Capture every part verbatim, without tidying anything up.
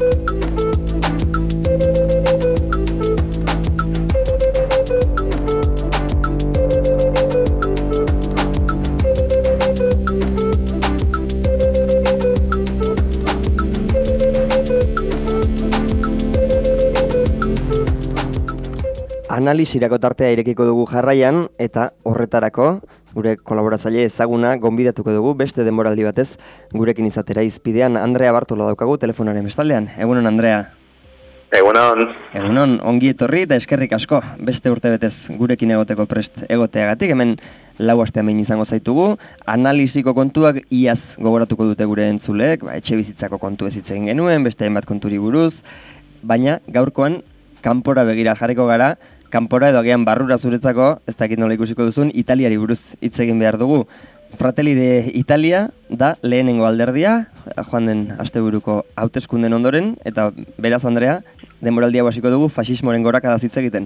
Analisirako tartea irekiko dugu jarraian, eta horretarako gure kolaboratzaile ezaguna gonbidatuko dugu beste denboraldi batez gurekin izatera izpidean. Andrea Bartolo daukagu telefonaren bestaldean. Egunon, Andrea. Egunon. Egunon, ongi etorri eta eskerrik asko beste urte betez gurekin egoteko prest egoteagatik. Hemen lau astean behin izango zaitugu. Analisiko kontuak iaz gogoratuko dute gure entzuleek, ba, etxe bizitzako kontu ez hitz egin genuen, beste hainbat konturi buruz, baina gaurkoan kanpora begira jarriko gara. Kanpora edo agian barrura zuretzako, ez dakit nola ikusiko duzun, Italiari buruz hitz egin behar dugu. Fratelli de Italia da lehenengo alderdia, joan den asteburuko hauteskunden ondoren, eta beraz, Andrea, denboraldia hasiko dugu faxismoren gorakada hitz egiten.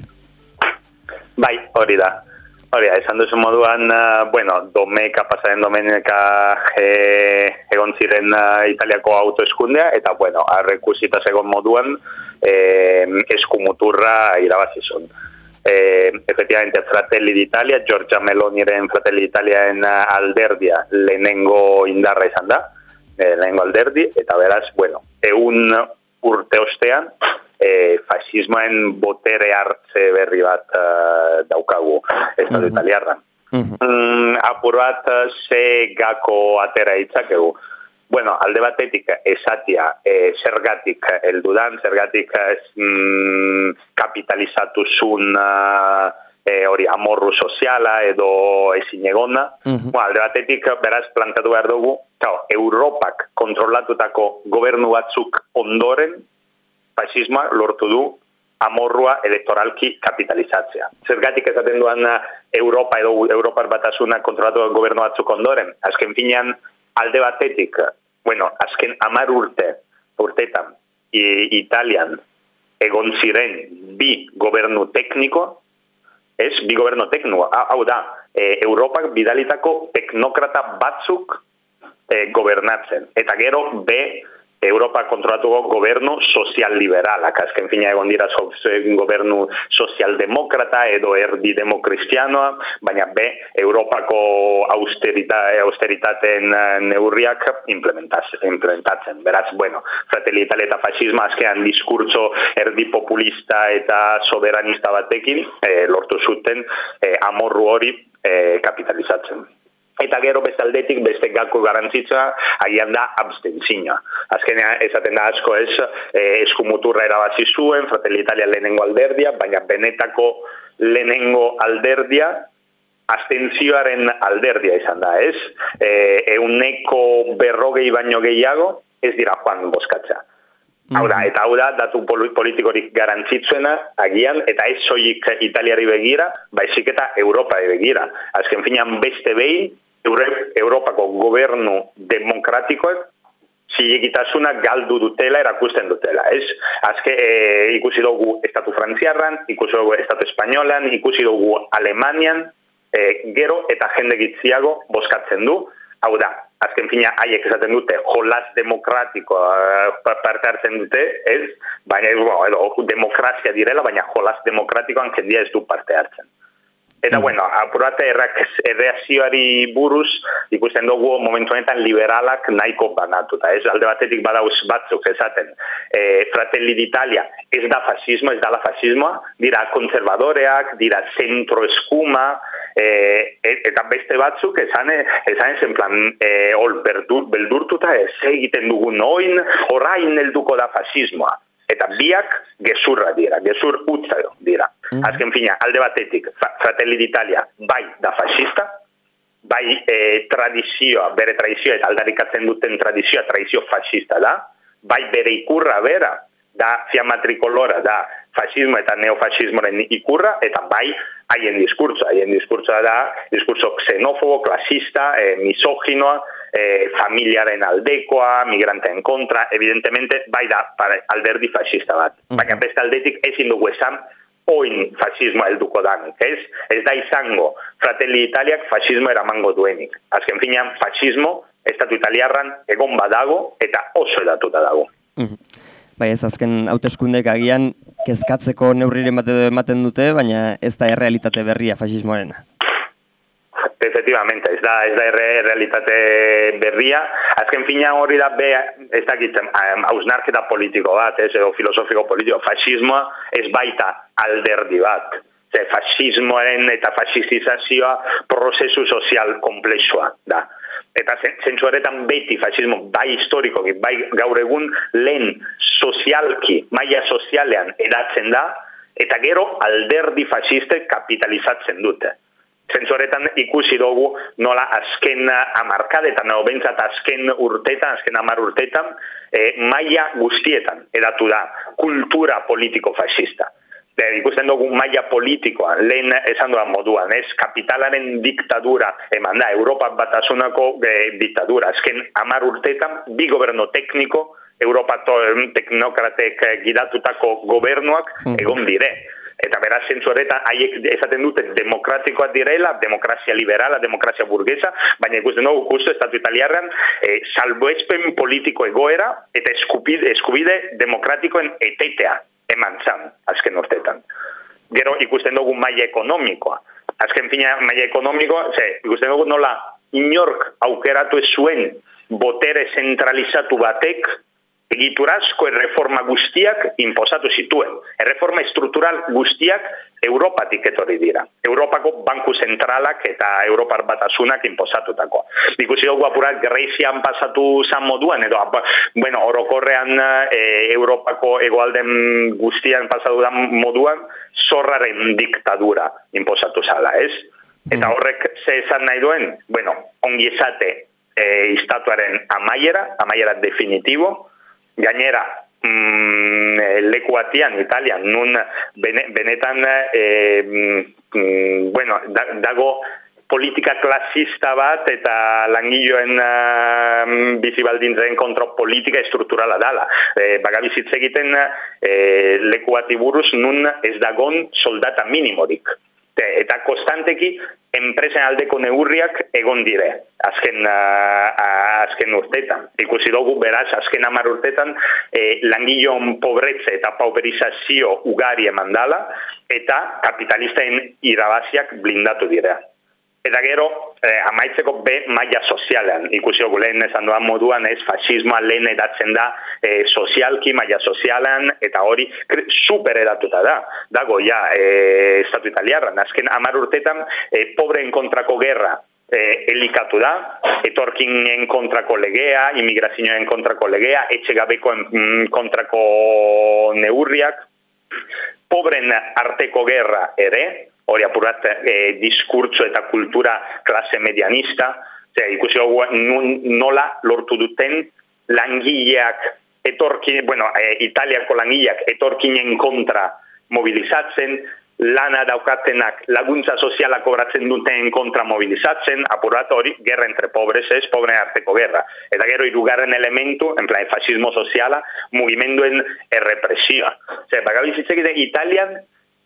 Bai, hori da. Hori da, esan duzu moduan, uh, bueno, domeka, pasaren domeneka e, egon ziren uh, Italiako hauteskundea, eta, bueno, arrekusita egon moduan, eh, eskumuturra irabazizun. Eh, efectivamente, Fratelli d'Italia, Giorgia Meloniren Fratelli d'Italiaen alderdia lehenengo indarra izan da, eh, lehenengo alderdi, eta beraz, bueno, egun urte ostean, eh, fasismoen botere hartze berri bat uh, daukagu estatu uh-huh. italiarran. Uh-huh. Mm, apur bat, ze gako atera itzakegu. Bueno, alde batetik esatia, e, zergatik heldudan, zergatik mm, kapitalizatu zun e, hori amorru soziala edo ezin egona. Uh-huh. Bueno, alde batetik beraz plantatu behar dugu, claro, Europak kontrolatutako gobernu batzuk ondoren, fasismoa lortu du amorrua elektoralki kapitalizatzea. Zergatik esaten duan Europa edo Europar batasuna kontrolatu gobernu batzuk ondoren, azken finean, alde batetik, bueno, azken hamar urte, urtetan, Italian egon ziren bi gobernu tekniko, ez, bi gobernu tekniko, hau da, e, Europak bidalitako teknokrata batzuk e, gobernatzen. Eta gero, be, Europa kontrolatuko gobernu sozial-liberalak, azken fina egon dira so, gobernu sozialdemokrata edo erdi demokristianoa, baina be, Europako austerita, austeritaten neurriak implementatzen. Beraz, bueno, Fratelli d'Italia eta fascisma azkean diskurtso erdi populista eta soberanista batekin eh, lortu zuten eh, amorru hori eh, kapitalizatzen. Eta gero bestaldetik beste gako garantzitza agian da abstentzioa. Azkenean esaten da asko ez, eh, eskumuturra erabazi zuen, Fratelli d'Italia lehenengo alderdia, baina benetako lehenengo alderdia abstentzioaren alderdia izan da, ez? Eh, euneko berrogei baino gehiago ez dira joan bozkatza. Hau da, eta hau da, datu politikorik garantzitzuena, agian, eta ez soilik Italiari begira, baizik eta Europari begira. Azken finean beste behin, Europako gobernu demokratikoek zilegitasuna galdu dutela, erakusten dutela, ez? Azke, e, ikusi dugu Estatu Frantziarran, ikusi dugu Estatu Espainolan, ikusi dugu Alemanian, e, gero eta jende gitziago bozkatzen du, hau da, azken fina haiek esaten dute jolas demokratiko parte hartzen dute, ez? Baina edo, demokrazia direla, baina jolas demokratikoan jendia ez du parte hartzen. Eta, bueno, apurate erreakzioari buruz, ikusten dugu momentu honetan liberalak nahiko banatuta. Ez alde batetik badauz batzuk esaten. E, Fratelli d'Italia ez da fascismo, ez da la fascismoa, dira konservadoreak, dira zentro eskuma, e, eta beste batzuk esan ez en plan, e, ol, berdur, beldurtuta ez egiten dugun oin, orain helduko da fascismoa. Eta biak gezurra dira, gezur utza dira. Mm-hmm. Azken fina, alde batetik, Fratelli d'Italia bai da fascista, bai e, tradizioa, bere tradizioa eta aldarikatzen duten tradizioa, tradizio fascista da, bai bere ikurra bera, da fiamma trikolora, da fascismo eta neofascismoren ikurra, eta bai haien diskurtsoa, haien diskurtsoa da, diskurtso xenofobo, klasista, e, misoginoa, eh, familiaren aldekoa, migranteen kontra, evidentemente, bai da alderdi fascista bat. Uh-huh. Baina beste aldetik ezin dugu esan, oin fascismoa helduko danik, ez? Ez da izango Fratelli d'Italiak fascismo eramango duenik. Azken finean, fascismo, estatu italiarran egon badago eta oso edatuta dago. Uh-huh. Bai, ez azken hauteskundek agian kezkatzeko neurriren bat edo ematen dute, baina ez da errealitate berria fasismoarena. Efectivamente, ez da, ez da erre, realitate berria. Azken fina hori da be, ez dakit, hausnarketa politiko bat, ez, edo filosofiko politiko. Fasismoa ez baita alderdi bat. Ze fasismoaren eta fasistizazioa prozesu sozial komplexua da. Eta zentzu horretan beti fasismo, bai historikoki, bai gaur egun lehen sozialki, maila sozialean edatzen da, eta gero alderdi fasistek kapitalizatzen dute. Zentzu horretan ikusi dugu nola azken hamarkadetan, no, bentsat azken urtetan, azken hamar urtetan, eh, maila guztietan edatu da kultura politiko fascista. De, ikusten dugu maila politikoa, lehen esan duan moduan, ez, kapitalaren diktadura eman da, Europa batasunako eh, diktadura. Azken hamar urtetan, bi goberno tekniko, Europato teknokratek gidatutako gobernuak egon dire. Eta beraz zentzu horretan, haiek esaten dute demokratikoak direla, demokrazia liberala, demokrazia burguesa, baina ikusten dugu justu estatu italiarrean eh, salbuespen politiko egoera eta eskubide, eskubide demokratikoen etetea eman zan, azken urtetan. Gero ikusten dugu maila ekonomikoa. Azken fina maila ekonomikoa, ze, ikusten dugu nola inork aukeratu ez zuen botere zentralizatu batek egiturazko erreforma guztiak inposatu zituen. Erreforma estruktural guztiak Europatik etorri dira. Europako banku zentralak eta Europar batasunak inposatutako. Ikusi dugu apurat Grezian pasatu zan moduan, edo bueno, orokorrean e, Europako hegoalden guztian pasatu da moduan, zorraren diktadura inposatu zala, ez? Eta horrek ze esan nahi duen, bueno, ongi esate e, istatuaren amaiera, amaiera definitibo, gainera, mm, leku batian, Italian, nun bene, benetan, e, mm, bueno, da, dago politika klasista bat eta langiloen uh, bizibaldintzen kontra politika estrukturala dala. E, Bagabizitz egiten e, leku bati buruz nun ez dagon soldata minimorik. Eta konstanteki enpresen aldeko neurriak egon dire, azken, uh, azken urtetan. Ikusi dugu, beraz, azken hamar urtetan, eh, langileon pobretze eta pauperizazio ugari eman dala, eta kapitalisten irabaziak blindatu dira. Eta gero, eh, amaitzeko be maila sozialean. Ikusi dugu lehen esan duan moduan, ez, fasismoa lehen edatzen da eh, sozialki, maila sozialean, eta hori super edatuta da. Dago, ja, eh, estatu italiarran. Azken hamar urtetan, eh, pobreen kontrako gerra eh, elikatu da, etorkinen kontrako legea, imigrazioen kontrako legea, etxegabekoen mm, kontrako neurriak, pobren arteko gerra ere, hori apurat eh, diskurtso eta kultura klase medianista, ze, ikusi dugu nola lortu duten langileak, etorkin, bueno, eh, Italiako langileak etorkinen kontra mobilizatzen, lana daukatenak laguntza soziala kobratzen duten kontra mobilizatzen, apurat hori, gerra entre pobres ez, pobre arteko gerra. Eta gero hirugarren elementu, en plan, fascismo soziala, mugimenduen errepresioa. Zer, bagabizitzek Italian,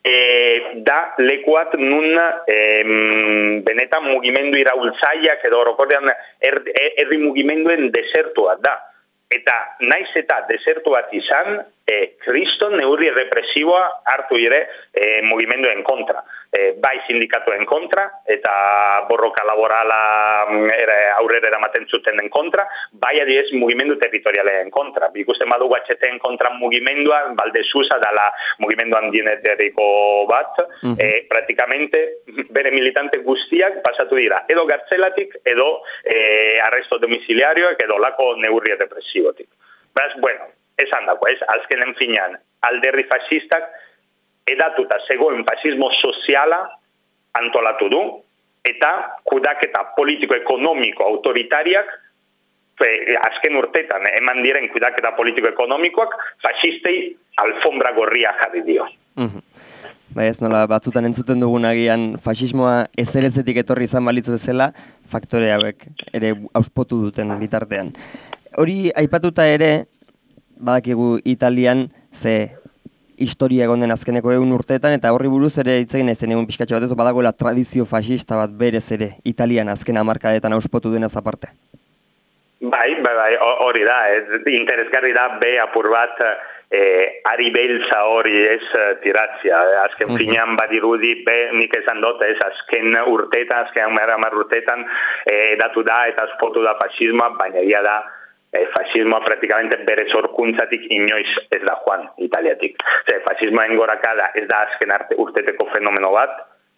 E, da lekuat nun e, benetan mugimendu iraultzaileak edo orokorrean herri er, mugimenduen desertua da. Eta naiz eta desertu bat izan, e, kriston neurri represiboa hartu dire e, mugimenduen kontra. E, bai sindikatuen kontra, eta borroka laborala ere, aurrera eramaten zuten den kontra, bai adibidez mugimendu territorialen kontra. Ikusten badugu atxeteen kontra mugimendua, Valdesusa dala mugimendu handienetariko bat, uh-huh. e, praktikamente bere militante guztiak pasatu dira, edo gartzelatik, edo e, arresto domiciliarioak, edo lako neurri represibotik. Beraz, bueno, esan dako, ez, azkenen finean, alderdi fascistak, edatuta zegoen fasismo soziala antolatu du, eta kudaketa politiko-ekonomiko autoritariak, fe, azken urtetan eman diren kudaketa politiko-ekonomikoak, fasistei alfombra gorria jarri dio. Mm-hmm. Bai ez nola, batzutan entzuten dugun agian fasismoa ezerezetik etorri izan balitzu bezala, faktore hauek ere auspotu duten bitartean. Hori aipatuta ere, badakigu Italian ze historia egon den azkeneko egun urteetan, eta horri buruz ere hitz egin ezen egun pixkatxo bat ez, badagoela tradizio fascista bat berez ere Italian azken hamarkadetan auspotu denaz aparte. Bai, bai, bai, hori da, ez, interesgarri da be apur bat E, ari beltza hori ez tiratzia, azken finean badirudi, be, nik esan dut, ez azken urtetan, azken hamar urtetan edatu da eta azpotu da fascismoa, baina egia da, e, fascismoa praktikamente bere sorkuntzatik inoiz ez da joan Italiatik. Zer, fascismoen gorakada ez da azken arte urteteko fenomeno bat,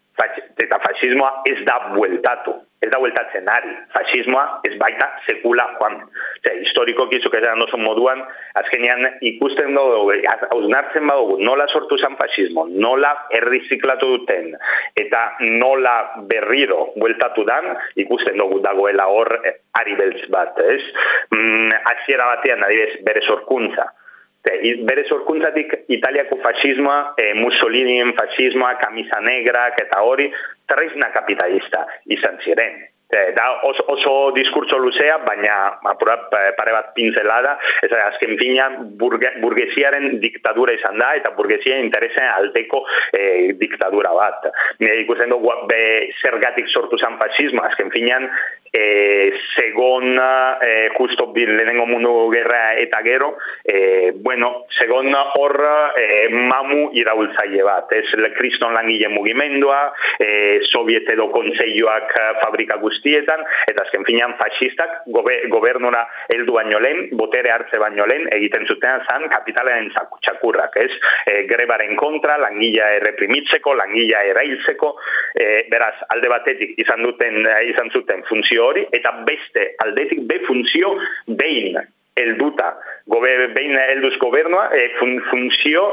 eta fascismoa ez da bueltatu, ez da bueltatzen ari. Fascismoa ez baita sekula joan. Zer, historiko kizuk esan oso moduan, azkenean ikusten dugu, hausnartzen badugu, nola sortu zen fascismo, nola erriziklatu duten, eta nola berriro bueltatu dan, ikusten dugu dagoela hor ari beltz bat, ez? Mm, Hasiera batean, adibidez, bere sorkuntza. Bere sorkuntzatik Italiako fascismoa, eh, Mussolinien fascismoa, kamisa negrak eta hori, tresna kapitalista izan ziren. Eh, da oso, oso diskurtso luzea, baina apurat pare bat pintzelada, ez azken finean burge, burgesiaren diktadura izan da, eta burgesien interesen aldeko eh, diktadura bat. E, ikusten dugu, be, zergatik sortu zen fascismo, azken finean, E, segon e, justo lehenengo mundu gerra eta gero, e, bueno, segon hor e, mamu iraultzaile bat, ez kriston langile mugimendua, e, soviet edo kontseilloak fabrika guztietan, eta azken finean fascistak gobe, gobernura heldu baino lehen, botere hartze baino lehen, egiten zuten zan kapitalaren txakurrak, ez? E, grebaren kontra, langila erreprimitzeko, langila erailtzeko, e, beraz, alde batetik izan duten, izan zuten funtzio hori, eta beste aldetik be funtzio behin helduta, gobe, behin helduz gobernua, e, fun, funtzio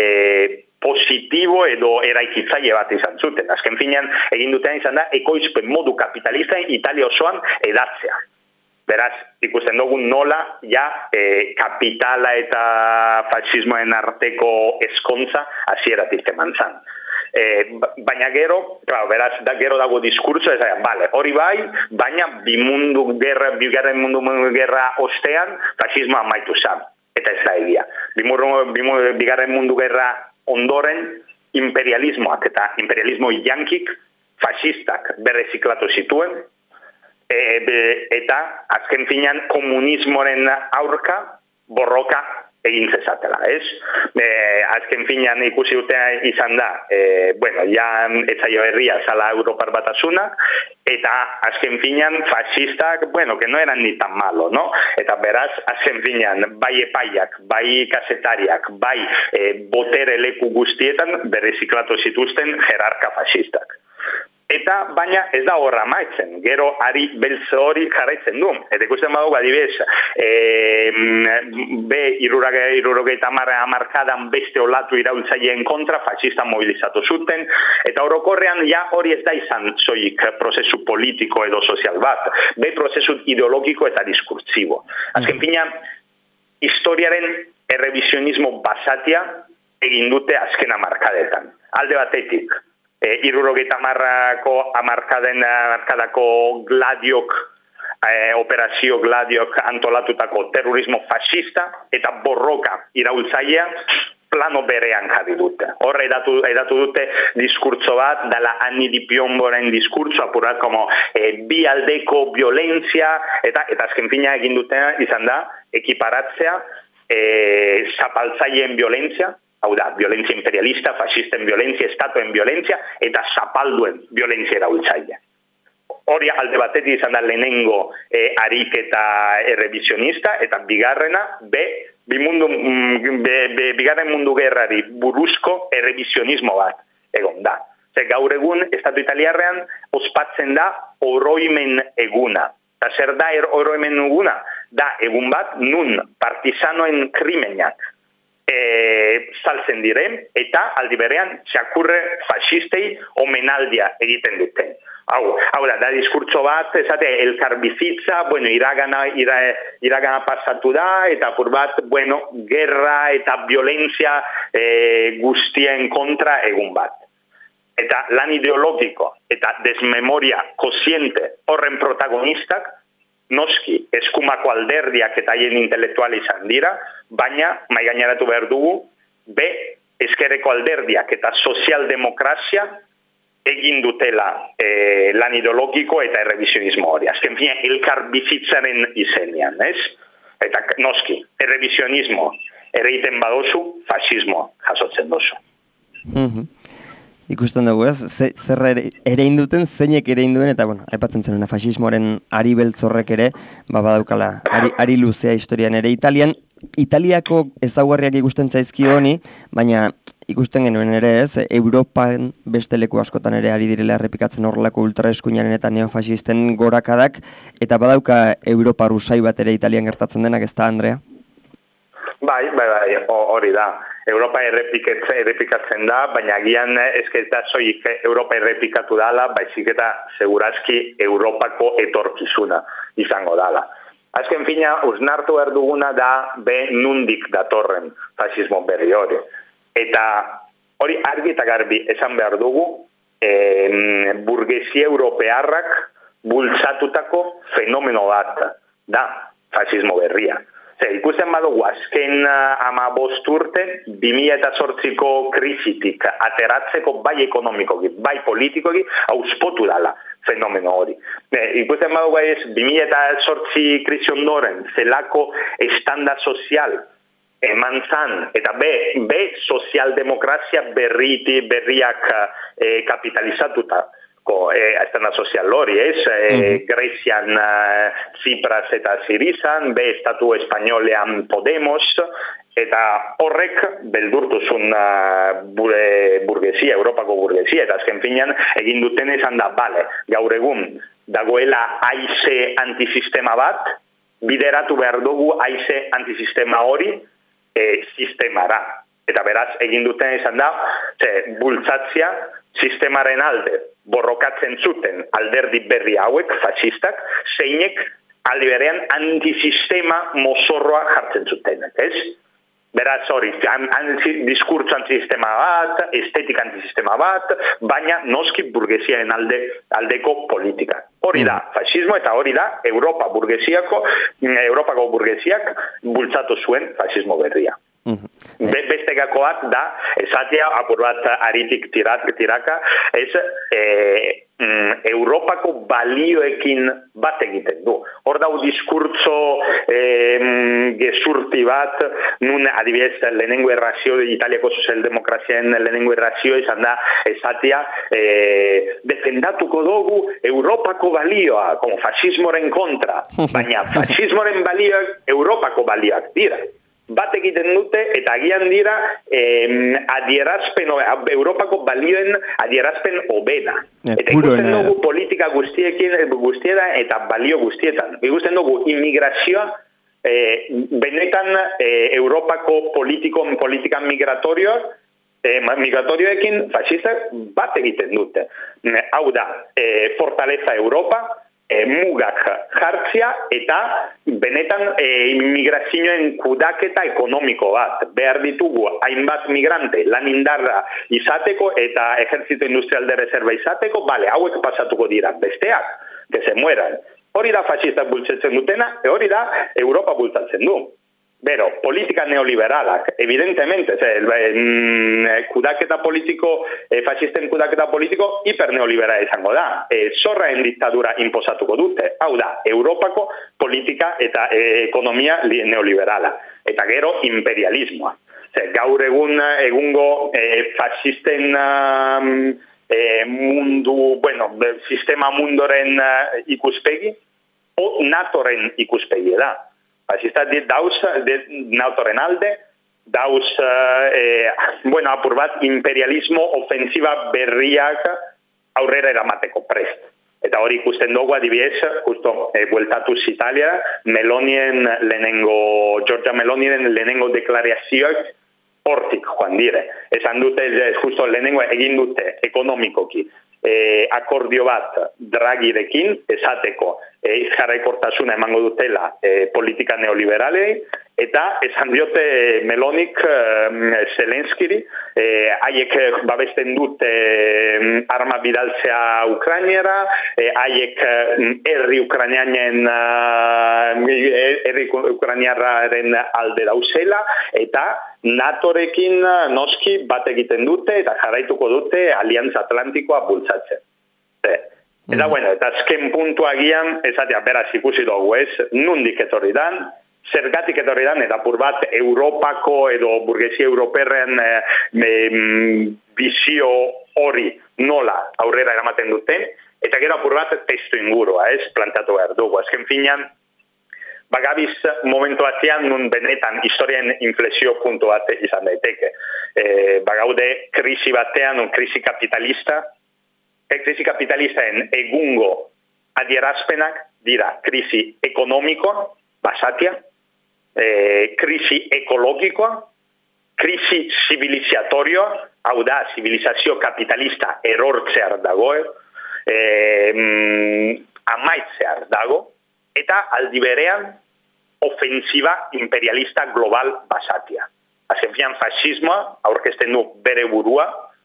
e, positibo edo eraikitzaile bat izan zuten. Azken finean, egin duten izan da, ekoizpen modu kapitalista Italia osoan edatzea. Beraz, ikusten dugu nola ja e, kapitala eta fascismoen arteko eskontza hasieratik eman zan. E, baina gero, claro, beraz, da gero dago diskurso, ez da, vale, hori bai, baina bi mundu gerra, bigarren mundu gerra ostean, fascismoa amaitu zan, eta ez da egia. Bigarren mundu gerra ondoren, imperialismoak eta imperialismo yankik, fascistak berreziklatu zituen, e, be, eta azken finean komunismoren aurka borroka egin zezatela, ez? E, azken finean ikusi duten izan da, e, bueno, ja etzaio herria zala Europar Batasuna, eta azken finean fascistak, bueno, que no eran ni tan malo, no? Eta beraz, azken finean, bai epaiak, bai kasetariak, bai e, botere leku guztietan berreziklatu zituzten jerarka fascistak. Eta baina ez da horra maitzen, gero ari beltz hori jarraitzen du. Eta ikusten badugu adibidez, e, be irurogeita hamarkadan beste olatu iraultzaileen kontra, fascista mobilizatu zuten, eta orokorrean ja hori ez da izan soilik prozesu politiko edo sozial bat, be prozesu ideologiko eta diskurtsibo. Azken finean, historiaren errevisionismo basatia egin dute azken hamarkadetan. Alde batetik, E, irurogeita hamarrako hamarkaden hamarkadako gladiok, e, operazio gladiok antolatutako terrorismo fascista eta borroka iraultzailea plano berean jarri dute. Horre edatu, edatu dute diskurtso bat, dala Anni di Piomboren diskurtso, apurat como e, bi aldeko violentzia, eta, eta azken fina egin dutena izan da, ekiparatzea, e, zapaltzaileen violentzia, hau da, violentzia imperialista, fascisten violentzia, estatuen violentzia, eta zapalduen violentzia eraultzaile. Hori alde batetik izan da lehenengo e, ariketa errevisionista, eta bigarrena, be, bimundu, be, be, bigarren mundu gerrari buruzko errevisionismo bat egon da. Zer, gaur egun, estatu italiarrean, ospatzen da oroimen eguna. Eta zer da er, oroimen eguna? Da, egun bat, nun partizanoen krimenak, E, saltzen diren, eta aldi berean txakurre fascistei omenaldia egiten duten. Hau, hau da, da diskurtso bat, esate, elkarbizitza, bueno, iragana, ira, iragana pasatu da, eta pur bat, bueno, gerra eta violentzia e, guztien kontra egun bat. Eta lan ideologiko eta desmemoria koziente horren protagonistak, noski, eskumako alderdiak eta haien intelektual izan dira, baina, maigaineratu behar dugu, be, ezkerreko alderdiak eta sozialdemokrazia egin dutela e, lan ideologiko eta errevisionismo hori. Azken fina, elkar bizitzaren izenean, ez? Eta noski, errevisionismo ereiten badozu, fasismoa jasotzen dozu. Mm-hmm. Ikusten dugu, ez? Zer ere, ere induten, zeinek ere induen, eta, bueno, aipatzen zenuna, fasismoaren ari beltzorrek ere, ba, badaukala, ari, ari luzea historian ere. Italian, Italiako ezaugarriak ikusten zaizkio honi, baina ikusten genuen ere, ez? Europan beste leku askotan ere ari direla errepikatzen horrelako ultraeskuinaren eta neofasisten gorakadak, eta badauka Europa rusai bat ere Italian gertatzen denak, ez da, Andrea? Bai, bai, bai, hori da. Europa errepikatzen da, baina agian ezketa soik Europa errepikatu dala, baizik eta segurazki Europako etorkizuna izango dala. Azken fina, usnartu behar duguna da be nundik datorren fasismo berri hori. Eta hori argi eta garbi esan behar dugu, eh, burgesia europearrak bultzatutako fenomeno bat da fasismo berria. Zer, ikusten badugu azken ama bost urte, bi mila zortziko krisitik ateratzeko bai ekonomikoki, bai politikoki, auspotu dala fenomeno hori. E, ikusten badugu ez, bi mila zortzi krisi ondoren, zelako estanda sozial eman zan, eta be, be sozialdemokrazia berriti, berriak e, kapitalizatuta. Eh, estanda sozial hori, ez? Eh, mm-hmm. Grezian uh, Tsipras eta Sirizan, be estatu espainolean Podemos, eta horrek beldurtuzun uh, bure burgesia, Europako burgesia, eta azken finean egin duten esan da, bale, gaur egun dagoela haize antisistema bat, bideratu behar dugu haize antisistema hori eh, sistemara. Eta beraz, egin duten esan da, ze, bultzatzia sistemaren alde, borrokatzen zuten alderdi berri hauek, fascistak, zeinek aldi berean antisistema mozorroa jartzen zuten, ez? Beraz hori, diskurtso antisistema bat, estetika antisistema bat, baina noski burgesiaren alde, aldeko politika. Hori da, fascismo eta hori da, Europa burgesiako, Europako burgesiak bultzatu zuen fascismo berria. Be, beste gakoak da, esatea apur bat aritik tirat, tiraka, ez e, mm, Europako balioekin bat egiten du. Hor dau diskurtzo e, gezurti bat, nun adibidez lehenengo errazio, Italiako sozialdemokraziaren lehenengo errazio izan da, esatea, e, defendatuko dugu Europako balioa, como fascismoren kontra, baina fascismoren balioak Europako balioak dira. Bat egiten dute eta agian dira eh, adierazpen, Europako balioen adierazpen hobena. Eta ikusten dugu politika guztiekin, guztieta eta balio guztietan. Ikusten dugu immigrazioa, eh, benetan eh, Europako politiko, politika migratorioak, eh, migratorioekin fascistak bat egiten dute. Hau da, eh, fortaleza Europa, E, mugak jartzia eta benetan e, migrazioen kudaketa ekonomiko bat. Behar ditugu hainbat migrante lan indarra izateko eta ejertzito industrial de reserva izateko, bale, hauek pasatuko dira, besteak, que se mueran. Hori da fascistak bultzatzen dutena, e hori da Europa bultzatzen du. Bero, politika neoliberalak, evidentemente, ze, mm, kudaketa politiko, eh, fascisten kudaketa politiko, hiperneoliberala izango da. Eh, zorraen diktadura imposatuko dute. Hau da, Europako politika eta eh, ekonomia neoliberala. Eta gero, imperialismoa. Ze, gaur egun, egungo eh, fascisten um, eh, mundu, bueno, sistema mundoren uh, ikuspegi, o natoren ikuspegi da. Fascistak dit dauz, nautoren alde, dauz, eh, bueno, apur bat, imperialismo ofensiba berriak aurrera eramateko prest. Eta hori ikusten dugu adibidez, justo, eh, bueltatuz Italia, Melonien lehenengo, Giorgia Melonien lehenengo deklarazioak hortik joan dire. Esan dute, justo lehenengo egin dute ekonomikoki, eh, akordio bat Draghirekin, esateko, e, jarraikortasuna emango dutela e, politika neoliberalei, eta esan diote Melonik e, Zelenskiri, haiek e, babesten dute e, arma bidaltzea Ukrainiara, haiek e, herri Ukrainianen herri Ukrainiarraren alde dauzela, eta natorekin noski bat egiten dute, eta jarraituko dute Aliantza Atlantikoa bultzatzen. Eta, bueno, eta azken puntu agian, esatea, beraz ikusi dugu ez, nundik etorri dan, zergatik etorri dan, eta apur bat Europako edo burgesia europerren e, e, bizio hori nola aurrera eramaten duten, eta gero apur bat testu ingurua, ez, plantatu behar dugu. Azken finean, bagabiz momentu batean nun benetan historien inflexio puntu bat izan daiteke. E, bagaude krisi batean, un krisi kapitalista, e, krisi kapitalistaen egungo adierazpenak dira krisi ekonomikoa, basatia, e, krisi ekologikoa, krisi zibilizatorioa, hau da, zibilizazio kapitalista erortzear dagoe, e, mm, amaitzear dago, eta aldi berean ofensiba imperialista global basatia. Azken fian fascismoa aurkezten du bere burua,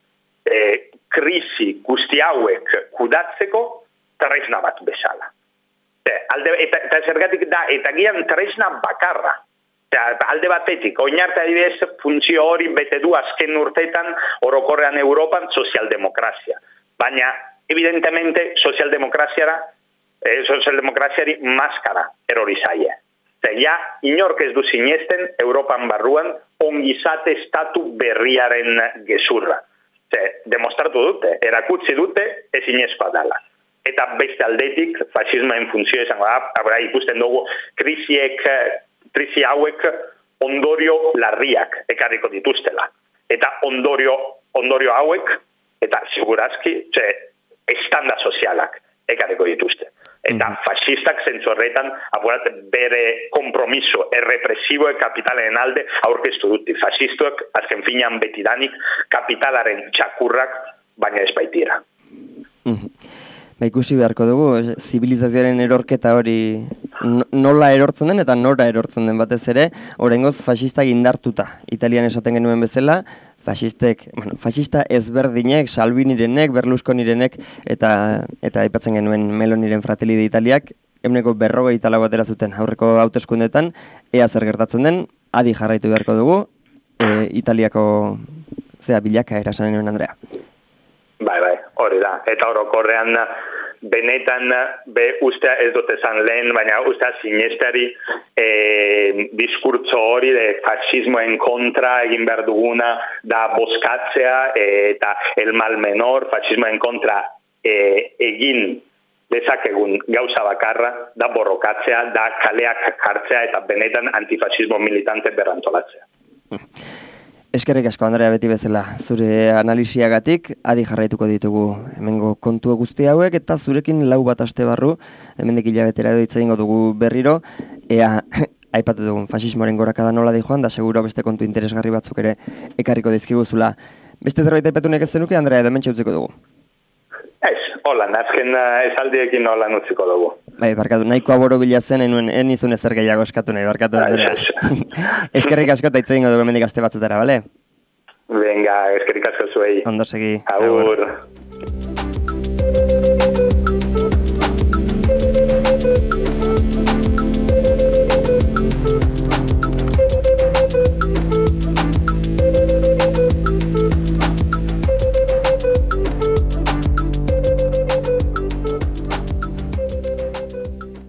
e, krisi guzti hauek kudatzeko tresna bat bezala. Alde, eta, eta zergatik da, eta gian tresna bakarra. Eta alde batetik, oinarte adibidez funtzio hori bete du azken urteetan orokorrean Europan sozialdemokrazia. Baina, evidentemente, sozialdemokraziara, eh, sozialdemokraziari maskara erori zaie. Eta ja, inork ez du sinesten Europan barruan ongizate estatu berriaren gezurra. Eta, demostratu dute, erakutsi dute ezin ezkoa dela. Eta beste aldetik, fascismoen funtzio izango da, abra ikusten dugu, krisiek, krisi hauek ondorio larriak ekarriko dituztela. Eta ondorio, ondorio hauek, eta segurazki, txe, estanda sozialak ekarriko dituzte. Eta mm. fascistak zentzu horretan, apurat bere kompromiso errepresiboek kapitalen alde aurkeztu dute. Fascistuek, azken finean betidanik, kapitalaren txakurrak, baina ez baitira. Mm. Ba, ikusi beharko dugu, zibilizazioaren erorketa hori nola erortzen den eta nora erortzen den batez ere, oraingoz faxistak indartuta. Italian esaten genuen bezala, faxistek, bueno, faxista ezberdinek, Salvinirenek, Berlusconirenek eta eta aipatzen genuen Meloniren Fratelli d'Italiak, ehuneko berrogeita lau atera zuten aurreko hauteskundeetan, ea zer gertatzen den, adi jarraitu beharko dugu, e, Italiako zea bilaka erasanen nuen Andrea. Bai, bai, hori da. Eta orokorrean benetan be ustea ez dut esan lehen, baina ustea sinestari e, diskurtso hori de fascismoen kontra egin behar duguna da boskatzea e, eta el mal menor, fascismoen kontra e, egin dezakegun gauza bakarra da borrokatzea, da kaleak jartzea eta benetan antifascismo militante berrantolatzea. Eskerrik asko, Andrea, beti bezala, zure analisiagatik, adi jarraituko ditugu hemengo kontu guzti hauek, eta zurekin lau bat aste barru, hemendik hilabetera edo hitz egingo dugu berriro, ea aipatu dugun fasismoaren gorakada nola di joan, da seguro beste kontu interesgarri batzuk ere ekarriko dizkiguzula. Beste zerbait aipatu nekez zenuke, Andrea, edo mentxe utziko dugu? Ez, hola, nazken esaldiekin hola utziko dugu. Bai, barkatu, nahiko aboro bila zen, enuen, enizun ezer gehiago eskatu nahi, barkatu. Eskerrik asko eta hitz egingo dugu hemendik aste batzutara, bale? Venga, eskerrik asko zuei. Ondo segi. Agur. Agur.